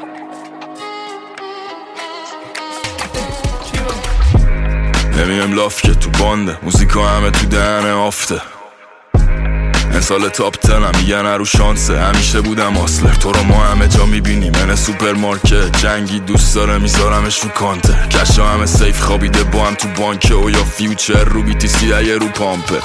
نمیم لاف که تو بانده، موزیکا همه تو دهنه آفته. این سال تاپ تنم میگن رو شانسه، همیشه بودم آسلر. تو رو ما همه جا میبینیم، من سوپرمارکت جنگی دوست داره میذارمش رو کانتر. کشا همه سیف خوابیده با هم تو بانکه و یا فیوچر رو BTC اگه رو پامپه.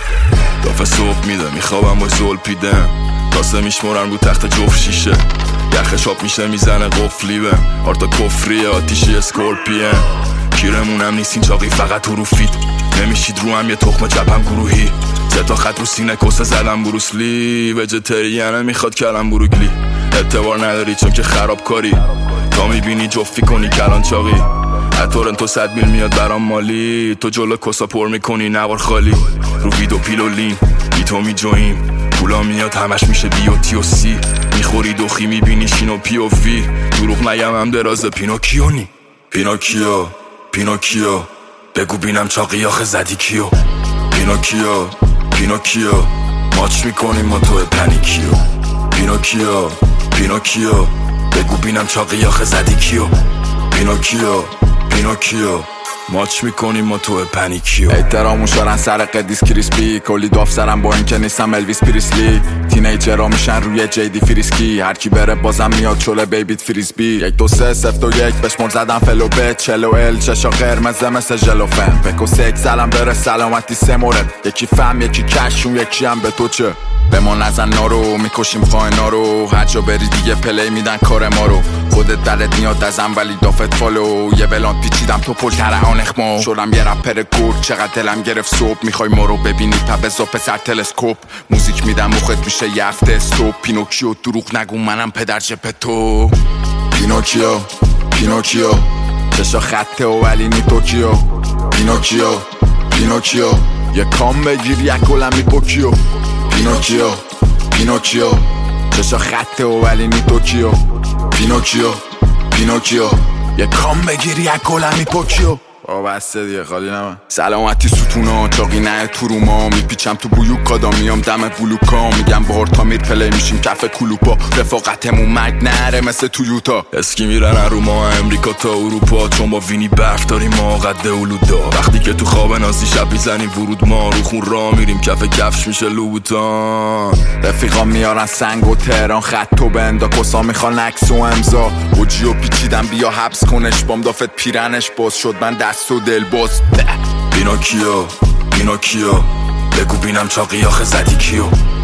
دافه صبح میده میخوابم با زول پیدم، تاسه میشمارم رو تخت جفت شیشه. یخ شاپ میشه میزنه قفلی بم، آرتا کفریه آتیشی اسکورپیه. کیرمونم نیستین چاقی فقط تو رو فید، نمیشید رو هم یه تخم چپم گروهی. سه تا خط رو سینه کسه زدم بروسلی، وجتریانه میخواد کلم بروگلی. اعتبار نداری چون که خراب کاری، تا میبینی جفی کنی کلان چاقی. تورنتو 100 میل میاد برام مالی، تو جلو کسا پر میکنی نوار خالی. رو ویدو پیلولین بی تو می جویم، پولا میاد همش میشه بیوتی و سی. میخوری دوخی میبینی شینو پی و وی، دروغ نگم هم درازه پینوکیو نی. پینوکیو پینوکیو بگو بینم چاقی آخه زدی کیو. پینوکیو پینوکیو ماچ میکنیم ما تو پنیکیو. پینوکیو پینوکیو بگو بینم چاقی آخه زدی کیو. پینوکیو پینوکیو ماچ میکنیم ما تو پنیکیو. احترامون شارن سر قدیس کریسپی، کلی داف سرم با اینکه نیستم الویس پریسلی. تینیجرها میشن روی جیدی فریسکی، هرکی بره بازم میاد چوله بیبیت فریسبی. 1 2 3 0 2 1 بشمر زدم فلو بت چلو ال چشا قرمزه مثل ژلوفن. بکو سک سلام بره سلامتی 3 مورد، یکی فهم یکی کشون یکی هم به تو چه. به ما نزن نارو میکشیم خائنا رو، هر جا بری دیگه پلی میدن کار ما رو. خودت دلت میاد ازم ولی دافت فالو، یه بلان پیچیدم تو پلتر آنخمو. شدم یه رپر گرد چقدر دلم گرفت صبح، میخوای ما رو ببینی پبزا پسر تلسکوپ. موزیک میدم مخت میشه یه هفته استوب. پینوکیو دروغ نگو منم پدر جپتو. پینوکیو پینوکیو چشا خطه و ولی نی توکیو. پینوکیو پینوکیو یه کام بگیر یک گلم میپوکیو. پینوکیو پینوکیو چشا خطه و ولی نی توکیو. پینوکیو پینوکیو یه کام بگیر یک گلم میپوکیو. بسته دیگه خالی نمن. سلامتی ستونا چاقی نه تو رو ما، میپیچم تو بویوکادا میام دم بلوکا. میگم بار تا میر پلی میشیم کف کلوپا، رفاقتمون مرگ نره مثل تو یوتا. اسکی میرن رو ما امریکا تا اروپا، چون با وینی برف داریم ما قد اولودا. وقتی که تو خواب نازی شب میزنیم ورود ما، رو خون را میریم کف کفش میشه لوبوتان. رفیقا میارن سنگ و تهران خط و بندا، کسا میخوان عکس و امضا. اوجیو پیچیدم بیا حبس کنش بام دافت پیرنش باز شد من دست و دل باز. پینوکیو پینوکیو بگو بینم چاقی آخه زدی کیو.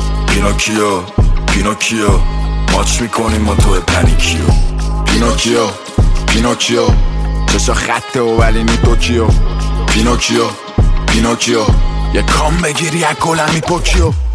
پینوکیو پینوکیو ماچ میکنیم ما تو پنیکیو. پینوکیو پینوکیو چشا خطه و ولی نی توکیو. پینوکیو پینوکیو یه کام بگیری یک گلم میپوکیو.